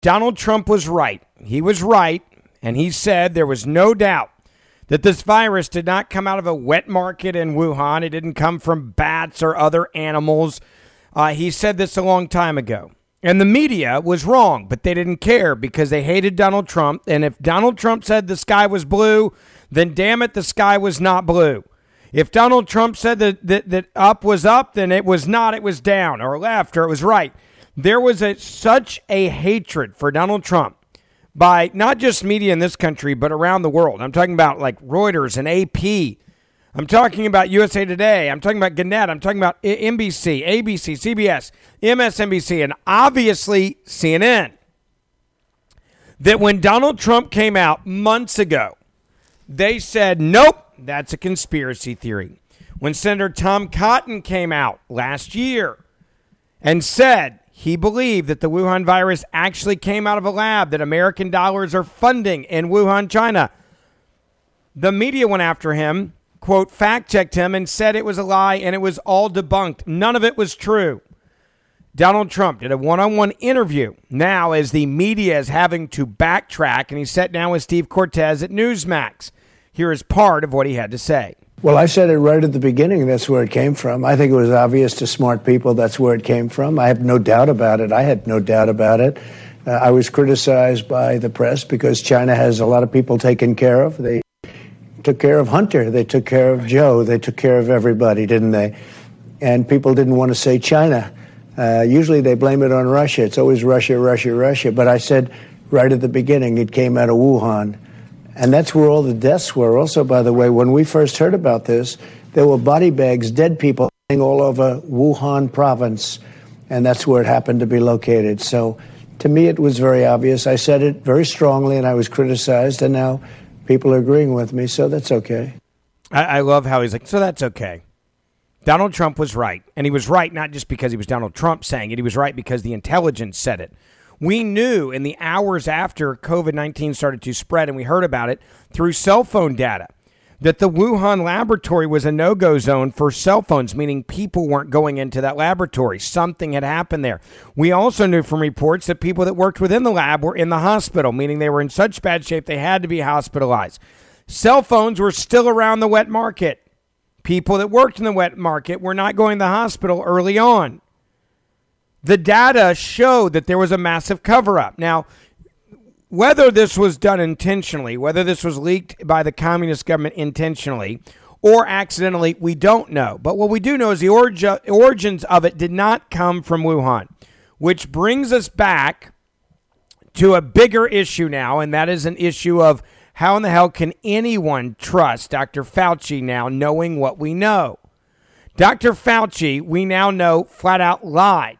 Donald Trump was right. He was right, and he said there was no doubt that this virus did not come out of a wet market in Wuhan. It didn't come from bats or other animals. He said this a long time ago. And the media was wrong, but they didn't care because they hated Donald Trump. And if Donald Trump said the sky was blue, then damn it, the sky was not blue. If Donald Trump said that up was up, then it was not, it was down, or left, or it was right. There was such a hatred for Donald Trump by not just media in this country, but around the world. I'm talking about like Reuters and AP. I'm talking about USA Today. I'm talking about Gannett. I'm talking about NBC, ABC, CBS, MSNBC, and obviously CNN. That when Donald Trump came out months ago, they said, nope, that's a conspiracy theory. When Senator Tom Cotton came out last year and said he believed that the Wuhan virus actually came out of a lab that American dollars are funding in Wuhan, China, the media went after him, quote, fact-checked him and said it was a lie and it was all debunked. None of it was true. Donald Trump did a one-on-one interview now as the media is having to backtrack, and he sat down with Steve Cortez at Newsmax. Here is part of what he had to say. Well, I said it right at the beginning. That's where it came from. I think it was obvious to smart people that's where it came from. I have no doubt about it. I had no doubt about it. I was criticized by the press because China has a lot of people taken care of. They took care of Hunter. They took care of Joe. They took care of everybody, didn't they? And people didn't want to say China. Usually they blame it on Russia. It's always Russia, Russia, Russia. But I said right at the beginning it came out of Wuhan. And that's where all the deaths were. Also, by the way, when we first heard about this, there were body bags, dead people all over Wuhan province. And that's where it happened to be located. So to me, it was very obvious. I said it very strongly and I was criticized. And now people are agreeing with me, so that's okay. I love how he's like, so that's okay. Donald Trump was right. And he was right not just because he was Donald Trump saying it. He was right because the intelligence said it. We knew in the hours after COVID-19 started to spread, and we heard about it through cell phone data, that the Wuhan laboratory was a no-go zone for cell phones, meaning people weren't going into that laboratory. Something had happened there. We also knew from reports that people that worked within the lab were in the hospital, meaning they were in such bad shape they had to be hospitalized. Cell phones were still around the wet market. People that worked in the wet market were not going to the hospital early on. The data showed that there was a massive cover-up. Now, whether this was done intentionally, whether this was leaked by the communist government intentionally or accidentally, we don't know. But what we do know is the origins of it did not come from Wuhan, which brings us back to a bigger issue now, and that is an issue of how in the hell can anyone trust Dr. Fauci now, knowing what we know? Dr. Fauci, we now know, flat out lied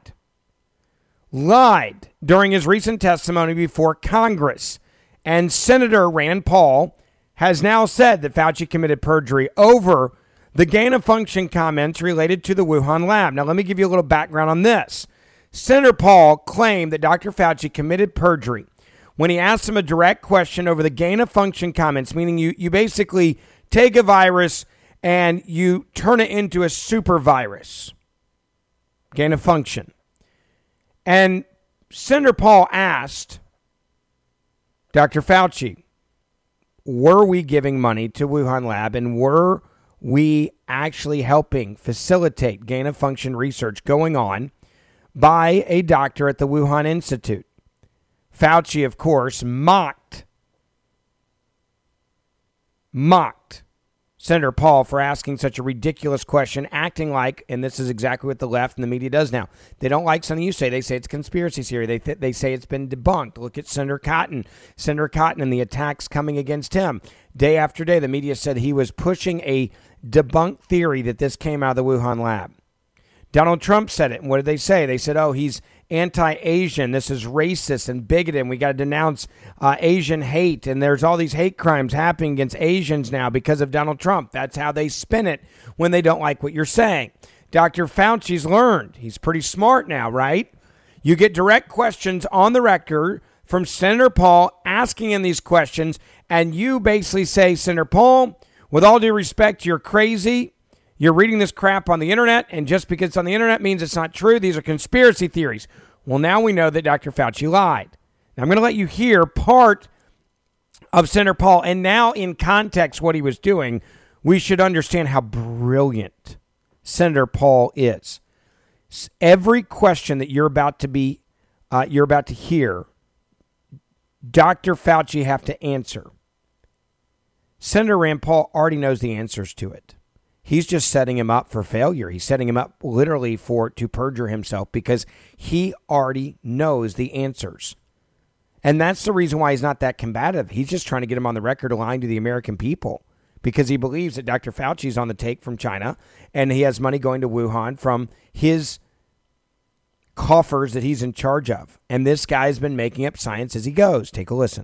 during his recent testimony before Congress. And Senator Rand Paul has now said that Fauci committed perjury over the gain-of-function comments related to the Wuhan lab. Now, let me give you a little background on this. Senator Paul claimed that Dr. Fauci committed perjury when he asked him a direct question over the gain-of-function comments, meaning you basically take a virus and you turn it into a super virus. Gain-of-function. And Senator Paul asked Dr. Fauci, were we giving money to Wuhan Lab and were we actually helping facilitate gain-of-function research going on by a doctor at the Wuhan Institute? Fauci, of course, mocked Senator Paul for asking such a ridiculous question, acting like, and this is exactly what the left and the media does now, they don't like something you say. They say it's conspiracy theory. They say it's been debunked. Look at Senator Cotton and the attacks coming against him. Day after day, the media said he was pushing a debunked theory that this came out of the Wuhan lab. Donald Trump said it, and what did they say? They said, oh, he's anti-Asian, this is racist and bigoted, and we got to denounce Asian hate, and there's all these hate crimes happening against Asians now because of Donald Trump. That's how they spin it when they don't like what you're saying. Dr. Fauci's learned. He's pretty smart now, right? You get direct questions on the record from Senator Paul asking him these questions, and you basically say, Senator Paul, with all due respect, you're crazy. You're reading this crap on the internet, and just because it's on the internet means it's not true. These are conspiracy theories. Well, now we know that Dr. Fauci lied. Now, I'm going to let you hear part of Senator Paul, and now in context what he was doing, we should understand how brilliant Senator Paul is. Every question that you're about to hear, Dr. Fauci have to answer. Senator Rand Paul already knows the answers to it. He's just setting him up for failure. He's setting him up literally to perjure himself because he already knows the answers. And that's the reason why he's not that combative. He's just trying to get him on the record aligned to the American people because he believes that Dr. Fauci's on the take from China and he has money going to Wuhan from his coffers that he's in charge of. And this guy's been making up science as he goes. Take a listen.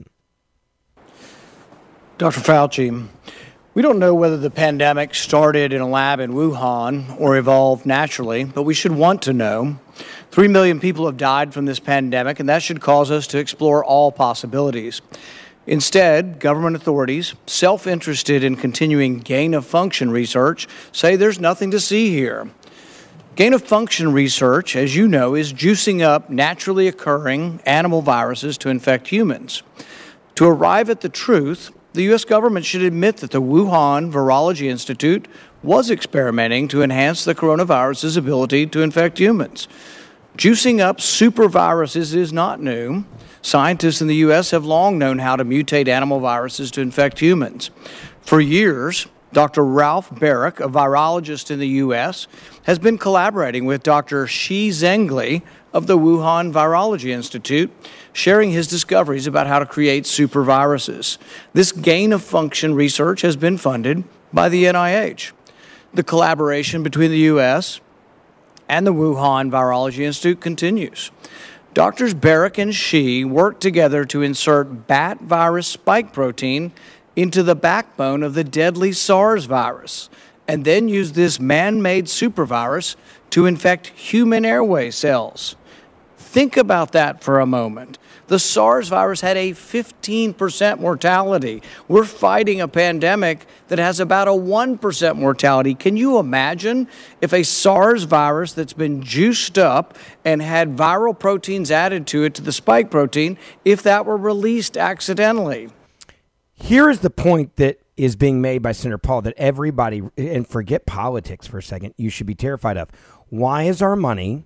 Dr. Fauci, we don't know whether the pandemic started in a lab in Wuhan or evolved naturally, but we should want to know. 3 million people have died from this pandemic, and that should cause us to explore all possibilities. Instead, government authorities, self-interested in continuing gain-of-function research, say there's nothing to see here. Gain-of-function research, as you know, is juicing up naturally occurring animal viruses to infect humans. To arrive at the truth, the U.S. government should admit that the Wuhan Virology Institute was experimenting to enhance the coronavirus's ability to infect humans. Juicing up superviruses is not new. Scientists in the U.S. have long known how to mutate animal viruses to infect humans. For years, Dr. Ralph Baric, a virologist in the U.S., has been collaborating with Dr. Shi Zhengli of the Wuhan Virology Institute, sharing his discoveries about how to create superviruses. This gain-of-function research has been funded by the NIH. The collaboration between the U.S. and the Wuhan Virology Institute continues. Doctors Baric and Shi worked together to insert bat virus spike protein into the backbone of the deadly SARS virus, and then use this man-made supervirus to infect human airway cells. Think about that for a moment. The SARS virus had a 15% mortality. We're fighting a pandemic that has about a 1% mortality. Can you imagine if a SARS virus that's been juiced up and had viral proteins added to it, to the spike protein, if that were released accidentally? Here is the point that is being made by Senator Paul that everybody, and forget politics for a second, you should be terrified of. Why is our money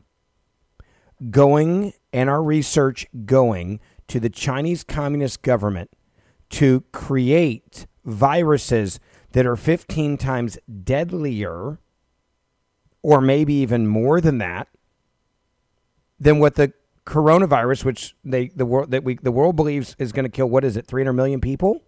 going and our research going to the Chinese Communist government to create viruses that are 15 times deadlier, or maybe even more than that, than what the coronavirus, which the world believes is going to kill, 300 million people?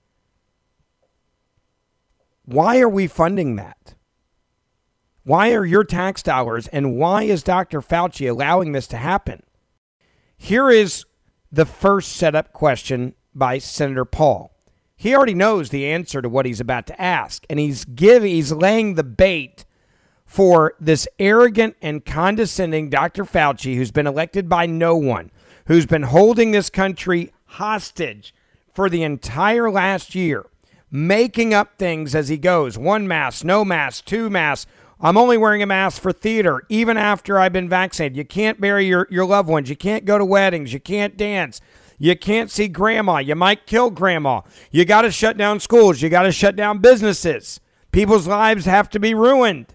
Why are we funding that? Why are your tax dollars, and why is Dr. Fauci allowing this to happen? Here is the first setup question by Senator Paul. He already knows the answer to what he's about to ask, and he's laying the bait for this arrogant and condescending Dr. Fauci, who's been elected by no one, who's been holding this country hostage for the entire last year, making up things as he goes. 1 mask, no mask, 2 masks. I'm only wearing a mask for theater, even after I've been vaccinated. You can't bury your loved ones. You can't go to weddings. You can't dance. You can't see grandma. You might kill grandma. You got to shut down schools. You got to shut down businesses. People's lives have to be ruined.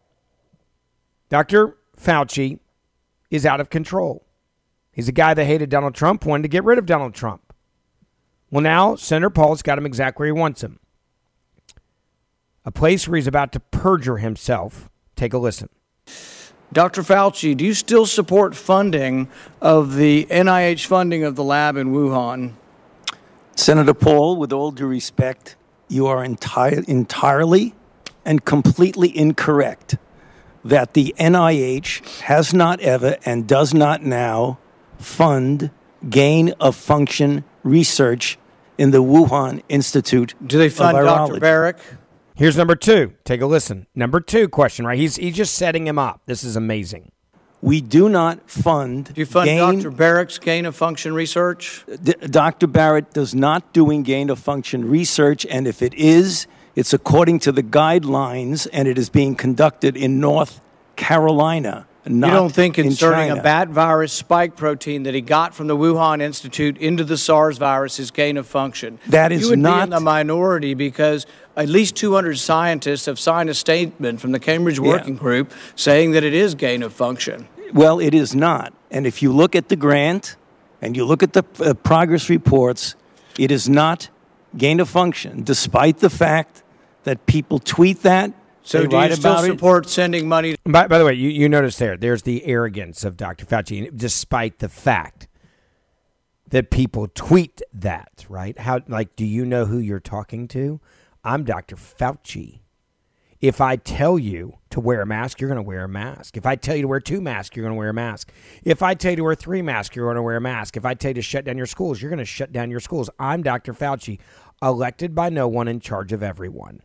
Dr. Fauci is out of control. He's a guy that hated Donald Trump, wanted to get rid of Donald Trump. Well, now Senator Paul's got him exactly where he wants him. A place where he's about to perjure himself. Take a listen. Dr. Fauci, do you still support funding of the NIH funding of the lab in Wuhan? Senator Paul, with all due respect, you are entirely and completely incorrect that the NIH has not ever and does not now fund gain-of-function research in the Wuhan Institute of Virology. Do they fund Dr. Baric? Here's number 2. Take a listen. Number 2 question, right? He's just setting him up. This is amazing. We do not fund... Do you fund Dr. Barrick's gain-of-function research? Dr. Barrett does not doing gain-of-function research, and if it is, it's according to the guidelines, and it is being conducted in North Carolina. not You don't think in inserting China. a bat virus spike protein that he got from the Wuhan Institute into the SARS virus is gain of function? That is You would not- be in the minority because at least 200 scientists have signed a statement from the Cambridge Working Group saying that it is gain of function. Well, it is not. And if you look at the grant and you look at the progress reports, it is not gain of function, despite the fact that people tweet that. So they do write you still about it. support sending money? By the way, you notice there's the arrogance of Dr. Fauci, despite the fact that people tweet that, right? Do you know who you're talking to? I'm Dr. Fauci. If I tell you to wear a mask, you're going to wear a mask. If I tell you to wear 2 masks, you're going to wear a mask. If I tell you to wear 3 masks, you're going to wear a mask. If I tell you to shut down your schools, you're going to shut down your schools. I'm Dr. Fauci, elected by no one, in charge of everyone.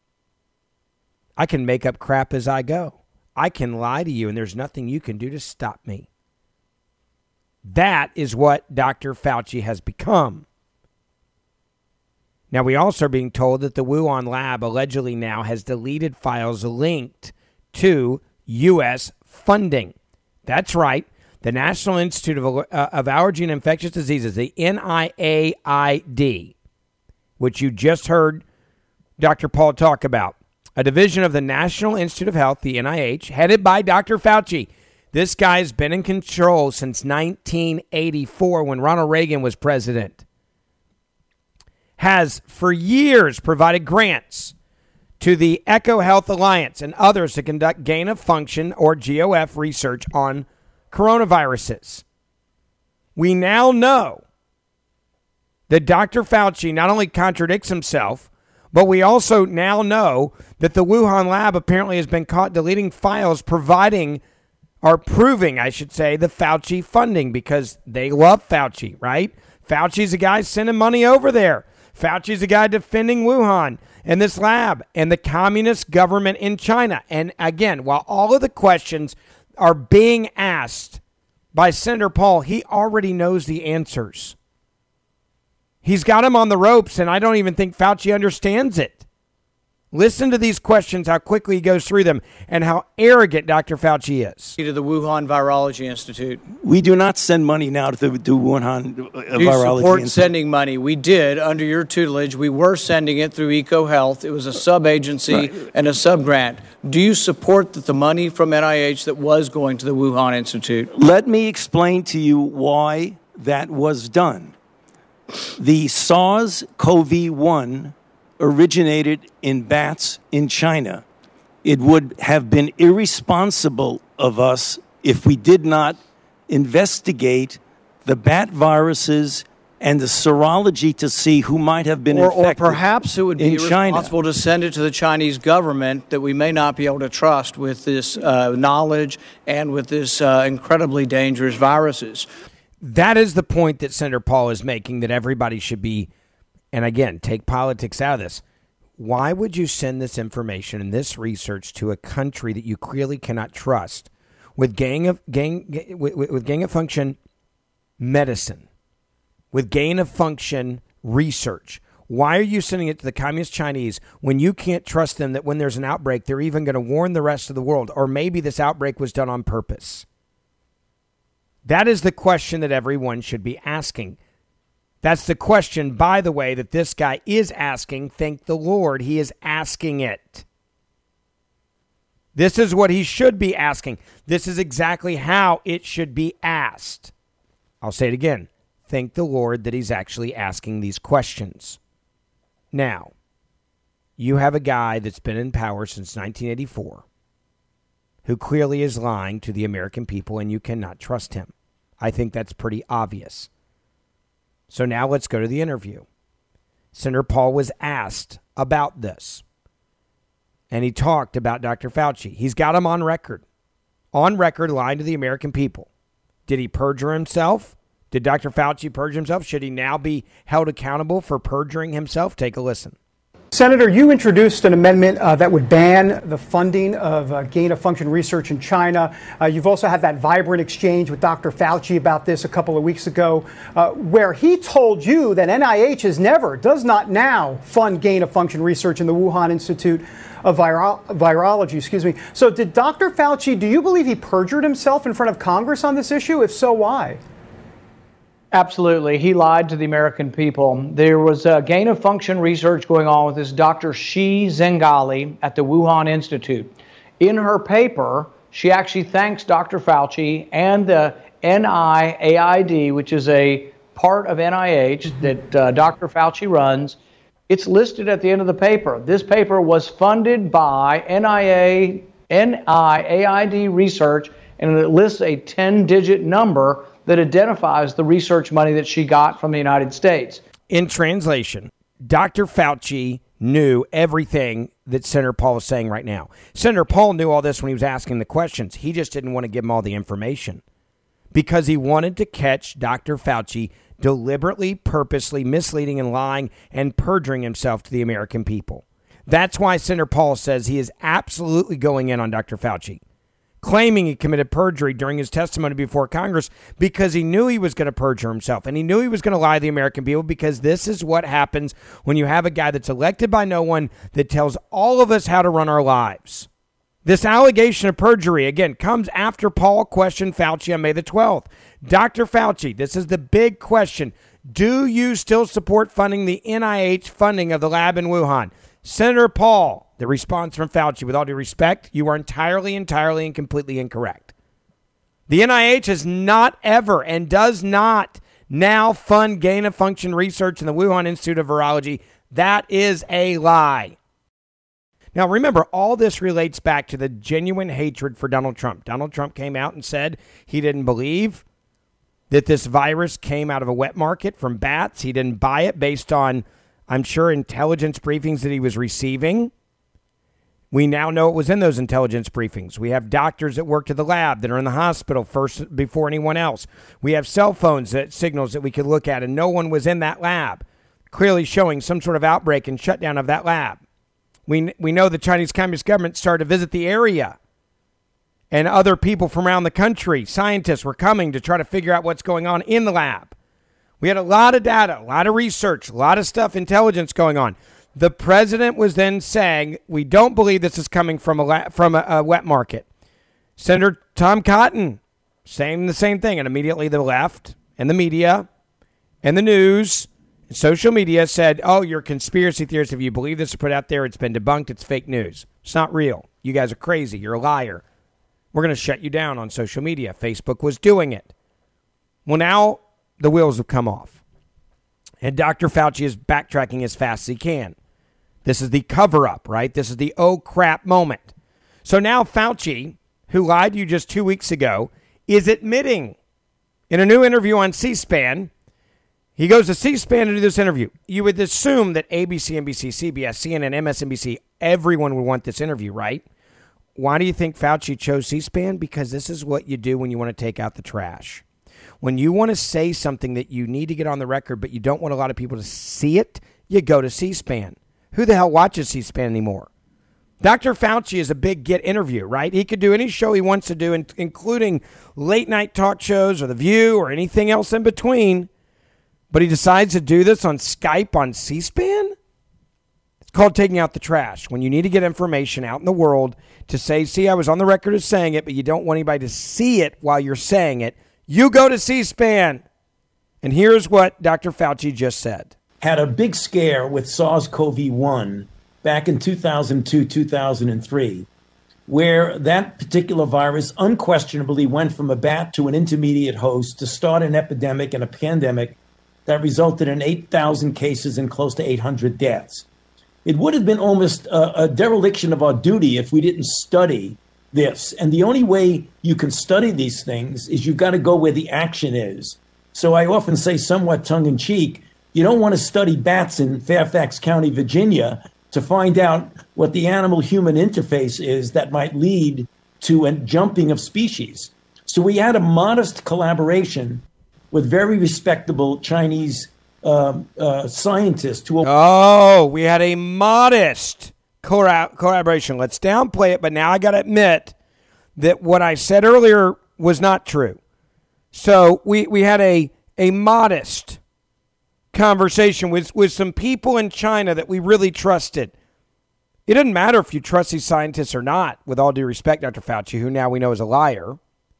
I can make up crap as I go. I can lie to you, and there's nothing you can do to stop me. That is what Dr. Fauci has become. Now, we also are being told that the Wuhan lab allegedly now has deleted files linked to U.S. funding. That's right. The National Institute of Allergy and Infectious Diseases, the NIAID, which you just heard Dr. Paul talk about, a division of the National Institute of Health, the NIH, headed by Dr. Fauci. This guy has been in control since 1984 when Ronald Reagan was president. Has for years provided grants to the Echo Health Alliance and others to conduct gain of function or GOF research on coronaviruses. We now know that Dr. Fauci not only contradicts himself, but we also now know that the Wuhan lab apparently has been caught deleting files proving, I should say, the Fauci funding, because they love Fauci, right? Fauci's the guy sending money over there. Fauci's the guy defending Wuhan and this lab and the communist government in China. And again, while all of the questions are being asked by Senator Paul, he already knows the answers. He's got him on the ropes, and I don't even think Fauci understands it. Listen to these questions, how quickly he goes through them, and how arrogant Dr. Fauci is. To the Wuhan Virology Institute. We do not send money now to the Wuhan Do you Virology support Institute. sending money? We did under your tutelage. We were sending it through EcoHealth. It was a sub-agency and a sub-grant. Do you support that the money from NIH that was going to the Wuhan Institute? Let me explain to you why that was done. The SARS-CoV-1 originated in bats in China. It would have been irresponsible of us if we did not investigate the bat viruses and the serology to see who might have been infected. Or perhaps it would be in China. irresponsible to send it to the Chinese government that we may not be able to trust with this knowledge and with this incredibly dangerous viruses. That is the point that Senator Paul is making, that everybody should be, and again, take politics out of this. Why would you send this information and this research to a country that you clearly cannot trust with gain of function medicine, with gain of function research? Why are you sending it to the communist Chinese when you can't trust them that when there's an outbreak, they're even going to warn the rest of the world? Or maybe this outbreak was done on purpose. That is the question that everyone should be asking. That's the question, by the way, that this guy is asking. Thank the Lord, he is asking it. This is what he should be asking. This is exactly how it should be asked. I'll say it again. Thank the Lord that he's actually asking these questions. Now, you have a guy that's been in power since 1984 who clearly is lying to the American people, and you cannot trust him. I think that's pretty obvious. So now let's go to the interview. Senator Paul was asked about this, and he talked about Dr. Fauci. He's got him on record lying to the American people. Did he perjure himself? Did Dr. Fauci perjure himself? Should he now be held accountable for perjuring himself? Take a listen. Senator, you introduced an amendment that would ban the funding of gain-of-function research in China. You've also had that vibrant exchange with Dr. Fauci about this a couple of weeks ago, where he told you that NIH does not now fund gain-of-function research in the Wuhan Institute of Virology. So did Dr. Fauci, do you believe he perjured himself in front of Congress on this issue? If so, why? Absolutely. He lied to the American people. There was gain-of-function research going on with this Dr. Shi Zhengali at the Wuhan Institute. In her paper, she actually thanks Dr. Fauci and the NIAID, which is a part of NIH that Dr. Fauci runs. It's listed at the end of the paper. This paper was funded by NIAID research, and it lists a 10-digit number that identifies the research money that she got from the United States. In translation, Dr. Fauci knew everything that Senator Paul is saying right now. Senator Paul knew all this when he was asking the questions. He just didn't want to give him all the information because he wanted to catch Dr. Fauci deliberately, purposely misleading and lying and perjuring himself to the American people. That's why Senator Paul says he is absolutely going in on Dr. Fauci, claiming he committed perjury during his testimony before Congress because he knew he was going to perjure himself and he knew he was going to lie to the American people, because this is what happens when you have a guy that's elected by no one that tells all of us how to run our lives. This allegation of perjury, again, comes after Paul questioned Fauci on May the 12th. Dr. Fauci, this is the big question. Do you still support funding the NIH funding of the lab in Wuhan? Senator Paul, the response from Fauci, with all due respect, you are entirely and completely incorrect. The NIH has not ever and does not now fund gain-of-function research in the Wuhan Institute of Virology. That is a lie. Now, remember, all this relates back to the genuine hatred for Donald Trump. Donald Trump came out and said he didn't believe that this virus came out of a wet market from bats. He didn't buy it based on, I'm sure, intelligence briefings that he was receiving. We now know it was in those intelligence briefings. We have doctors that worked at the lab that are in the hospital first before anyone else. We have cell phones that signals that we could look at, and no one was in that lab, clearly showing some sort of outbreak and shutdown of that lab. We know the Chinese Communist government started to visit the area, and other people from around the country, scientists, were coming to try to figure out what's going on in the lab. We had a lot of data, a lot of research, a lot of stuff, intelligence going on. The president was then saying, we don't believe this is coming from a wet market. Senator Tom Cotton saying the same thing, and immediately the left and the media and the news and social media said, oh, you're conspiracy theorists. If you believe this is put out there, it's been debunked. It's fake news. It's not real. You guys are crazy. You're a liar. We're going to shut you down on social media. Facebook was doing it. Well, now the wheels have come off, and Dr. Fauci is backtracking as fast as he can. This is the cover-up, right? This is the oh crap moment. So now Fauci, who lied to you just 2 weeks ago, is admitting in a new interview on C-SPAN. He goes to C-SPAN to do this interview. You would assume that ABC, NBC, CBS, CNN, MSNBC, everyone would want this interview, right? Why do you think Fauci chose C-SPAN? Because this is what you do when you want to take out the trash. When you want to say something that you need to get on the record, but you don't want a lot of people to see it, you go to C-SPAN. Who the hell watches C-SPAN anymore? Dr. Fauci is a big get interview, right? He could do any show he wants to do, including late night talk shows or The View or anything else in between. But he decides to do this on Skype on C-SPAN? It's called taking out the trash. When you need to get information out in the world to say, see, I was on the record as saying it, but you don't want anybody to see it while you're saying it, you go to C-SPAN. And here's what Dr. Fauci just said. Had a big scare with SARS-CoV-1 back in 2002, 2003, where that particular virus unquestionably went from a bat to an intermediate host to start an epidemic and a pandemic that resulted in 8,000 cases and close to 800 deaths. It would have been almost a dereliction of our duty if we didn't study this. And the only way you can study these things is you've got to go where the action is. So I often say, somewhat tongue-in-cheek, you don't want to study bats in Fairfax County, Virginia, to find out what the animal-human interface is that might lead to a jumping of species. So we had a modest collaboration with very respectable Chinese scientists to a Oh, we had a modest collaboration. Let's downplay it, but now I got to admit that what I said earlier was not true. So we had a modest conversation with some people in China that we really trusted. It doesn't matter if you trust these scientists or not, with all due respect, Dr. Fauci, who now we know is a liar.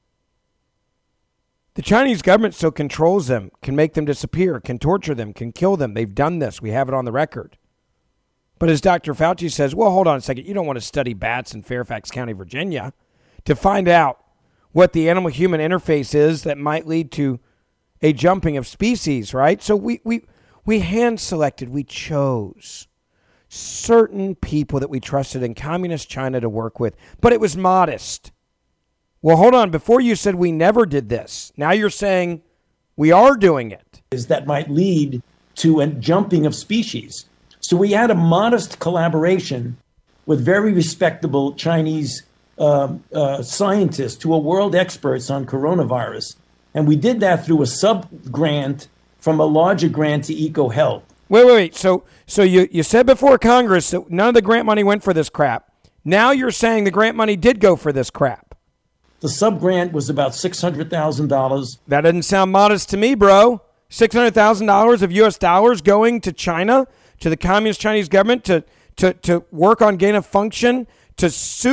The Chinese government still controls them, can make them disappear, can torture them, can kill them. They've done this. We have it on the record. But as Dr. Fauci says, well, hold on a second. You don't want to study bats in Fairfax County, Virginia, to find out what the animal-human interface is that might lead to a jumping of species, right? So we hand-selected, we chose certain people that we trusted in communist China to work with, but it was modest. Well, hold on. Before you said we never did this. Now you're saying we are doing it. That might lead to a jumping of species. So we had a modest collaboration with very respectable Chinese scientists who are world experts on coronavirus. And we did that through a sub-grant from a larger grant to EcoHealth. Wait. So you said before Congress that none of the grant money went for this crap. Now you're saying the grant money did go for this crap. The sub-grant was about $600,000. That doesn't sound modest to me, bro. $600,000 of U.S. dollars going to China, to the communist Chinese government, to work on gain of function, to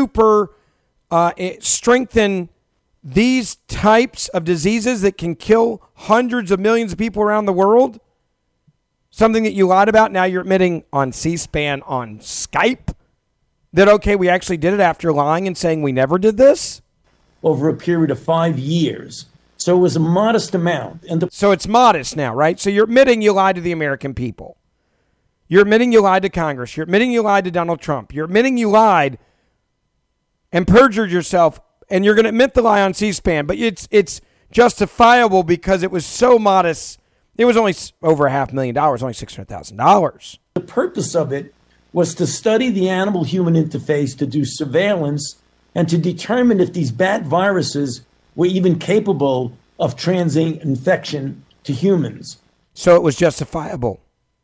strengthen these types of diseases that can kill hundreds of millions of people around the world. Something that you lied about, now you're admitting on C-SPAN, on Skype, that, okay, we actually did it after lying and saying we never did this? Over a period of 5 years. So it was a modest amount. So it's modest now, right? So you're admitting you lied to the American people. You're admitting you lied to Congress. You're admitting you lied to Donald Trump. You're admitting you lied and perjured yourself, and you're going to admit the lie on C-SPAN, but it's justifiable because it was so modest. It was only over $500,000, only $600,000. The purpose of it was to study the animal-human interface, to do surveillance, and to determine if these bat viruses were even capable of transmitting infection to humans. So it was justifiable.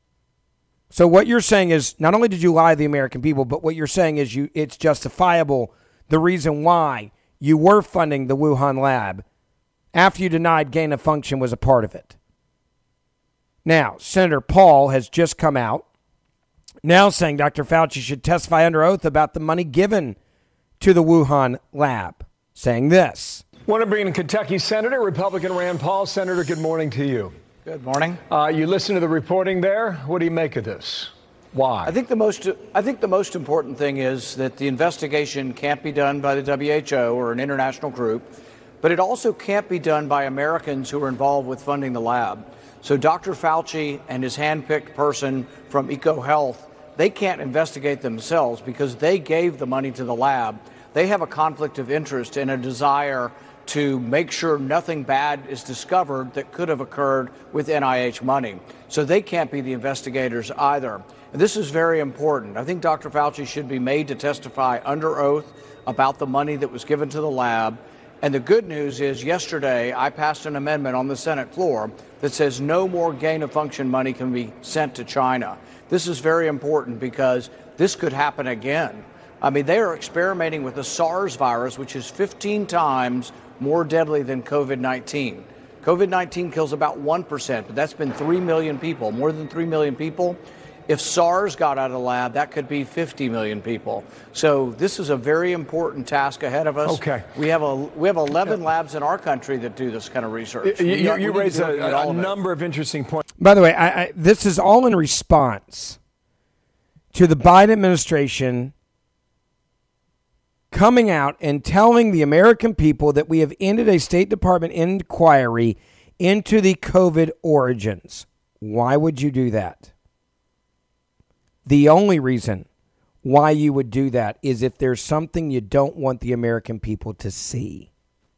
So what you're saying is not only did you lie to the American people, but what you're saying is it's justifiable, the reason why you were funding the Wuhan lab after you denied gain of function was a part of it. Now, Senator Paul has just come out now saying Dr. Fauci should testify under oath about the money given to the Wuhan lab, saying this. Want to bring in Kentucky Senator, Republican Rand Paul. Senator, good morning to you. Good morning. You listen to the reporting there. What do you make of this? Why? I think the most important thing is that the investigation can't be done by the WHO or an international group, but it also can't be done by Americans who are involved with funding the lab. So Dr. Fauci and his handpicked person from EcoHealth, they can't investigate themselves because they gave the money to the lab. They have a conflict of interest and a desire to make sure nothing bad is discovered that could have occurred with NIH money. So they can't be the investigators either. And this is very important. I think Dr. Fauci should be made to testify under oath about the money that was given to the lab. And the good news is yesterday I passed an amendment on the Senate floor that says no more gain of function money can be sent to China. This is very important because this could happen again. I mean, they are experimenting with the SARS virus, which is 15 times more deadly than COVID-19. COVID-19 kills about 1%, but that's been 3 million people, more than 3 million people. If SARS got out of the lab, that could be 50 million people. So this is a very important task ahead of us. Okay. We have 11 labs in our country that do this kind of research. You raise a number of interesting points. By the way, this is all in response to the Biden administration coming out and telling the American people that we have ended a State Department inquiry into the COVID origins. Why would you do that? The only reason why you would do that is if there's something you don't want the American people to see.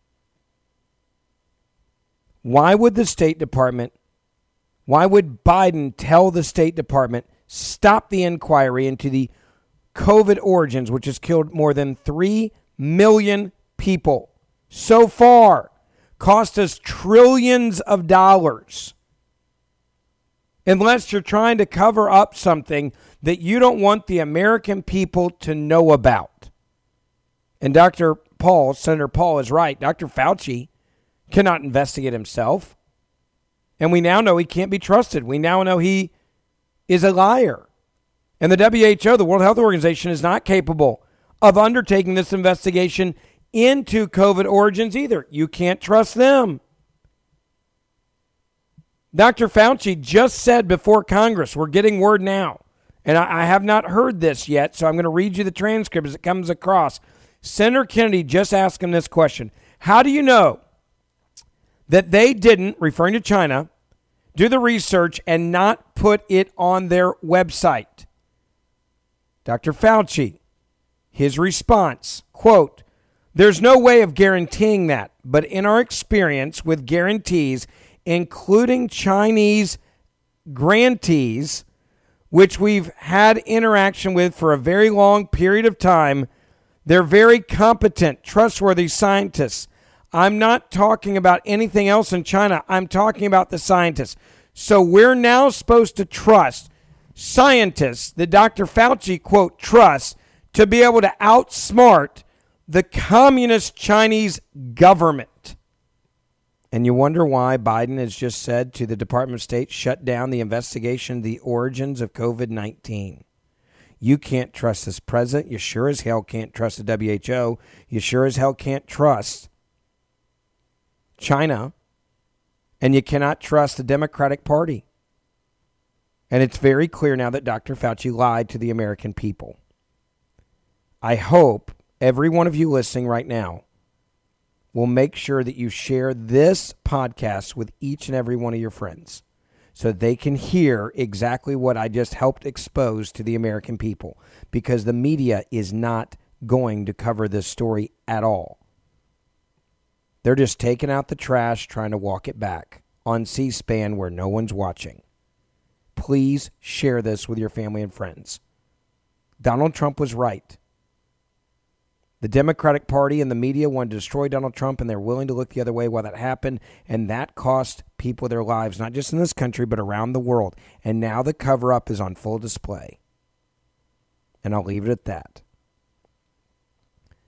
Why would the State Department, why would Biden tell the State Department, stop the inquiry into the COVID origins, which has killed more than 3 million people so far, cost us trillions of dollars? unless you're trying to cover up something that you don't want the American people to know about. And Senator Paul is right. Dr. Fauci cannot investigate himself. And we now know he can't be trusted. We now know he is a liar. And the WHO, the World Health Organization, is not capable of undertaking this investigation into COVID origins either. You can't trust them. Dr. Fauci just said before Congress, we're getting word now, and I have not heard this yet, so I'm going to read you the transcript as it comes across. Senator Kennedy just asked him this question. How do you know that they didn't, referring to China, do the research and not put it on their website? Dr. Fauci, his response, quote, there's no way of guaranteeing that, but in our experience with guarantees, including Chinese grantees, which we've had interaction with for a very long period of time, they're very competent, trustworthy scientists. I'm not talking about anything else in China. I'm talking about the scientists. So we're now supposed to trust scientists that Dr. Fauci, quote, trusts to be able to outsmart the communist Chinese government. And you wonder why Biden has just said to the Department of State, shut down the investigation of the origins of COVID-19. You can't trust this president. You sure as hell can't trust the WHO. You sure as hell can't trust China. And you cannot trust the Democratic Party. And it's very clear now that Dr. Fauci lied to the American people. I hope every one of you listening right now will make sure that you share this podcast with each and every one of your friends so they can hear exactly what I just helped expose to the American people, because the media is not going to cover this story at all. They're just taking out the trash, trying to walk it back on C-SPAN where no one's watching. Please share this with your family and friends. Donald Trump was right. The Democratic Party and the media wanted to destroy Donald Trump, and they're willing to look the other way while that happened, and that cost people their lives, not just in this country, but around the world. And now the cover-up is on full display. And I'll leave it at that.